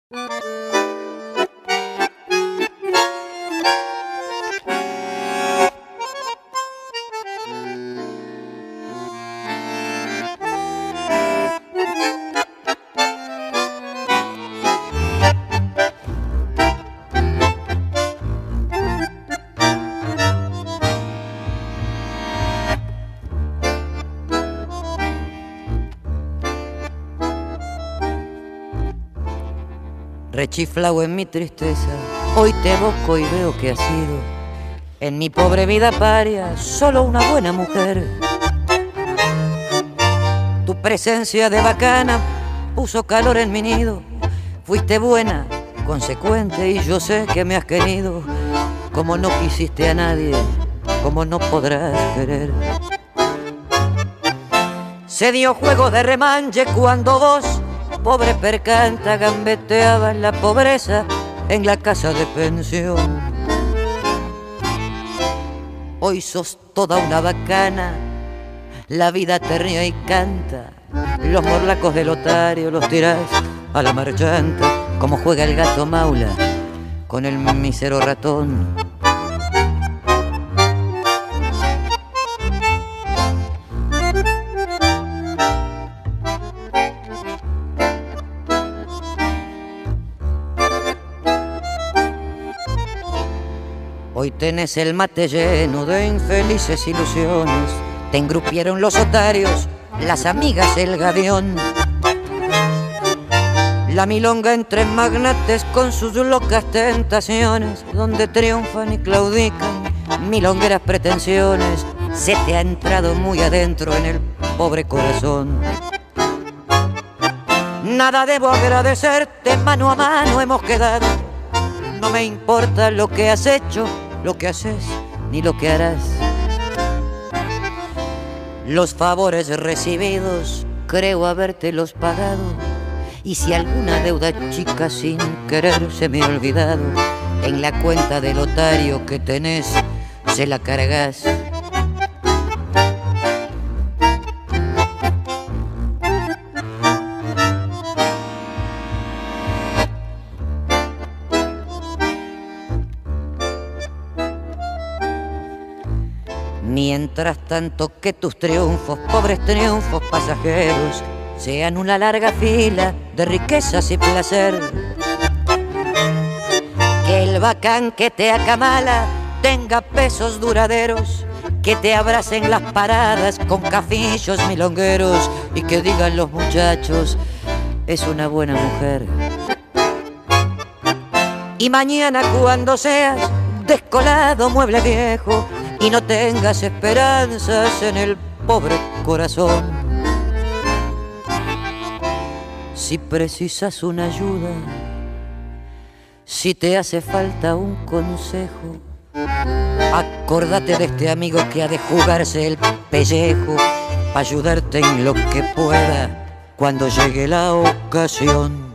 Rechiflao en mi tristeza, hoy te evoco y veo que has sido en mi pobre vida paria solo una buena mujer. Tu presencia de bacana puso calor en mi nido. Fuiste buena, consecuente y yo sé que me has querido. Como no quisiste a nadie, como no podrás querer. Se dio juego de remanche cuando vos, pobre percanta, gambeteabas la pobreza en la casa de pensión. Hoy sos toda una bacana, la vida te ríe y canta. Los morlacos del otario los tirás a la marchanta, como juega el gato maula con el mísero ratón. Hoy tenés el mate lleno de infelices ilusiones. Te engrupieron los otarios, las amigas, el gavión. La milonga entre magnates con sus locas tentaciones, donde triunfan y claudican milongueras pretensiones. Se te ha entrado muy adentro en el pobre corazón. Nada debo agradecerte, mano a mano hemos quedado. No me importa lo que has hecho, lo que haces, ni lo que harás. Los favores recibidos creo habértelos pagado. Y si alguna deuda chica sin querer se me ha olvidado, en la cuenta del otario que tenés se la cargas. Mientras tanto que tus triunfos, pobres triunfos pasajeros, sean una larga fila de riquezas y placer. Que el bacán que te acamala tenga pesos duraderos, que te abracen las paradas con cafillos milongueros y que digan los muchachos, es una buena mujer. Y mañana cuando seas descolado mueble viejo y no tengas esperanzas en el pobre corazón, si precisas una ayuda, si te hace falta un consejo, acordate de este amigo que ha de jugarse el pellejo para ayudarte en lo que pueda cuando llegue la ocasión.